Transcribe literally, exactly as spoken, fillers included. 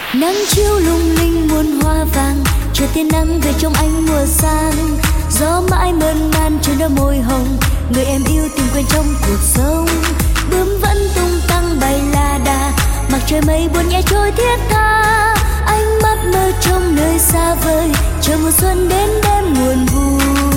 Nắng chiếu lung linh muôn hoa vàng, chờ tia nắng về trong ánh mùa sang. Gió mãi mơn man trên đôi môi hồng, người em yêu tìm quên trong cuộc sống. Bướm vẫn tung tăng bay la đà, mặc trời mây buồn nhẹ trôi thiết tha. Ánh mắt mơ trong nơi xa vời, chờ mùa xuân đến đêm nguồn vui.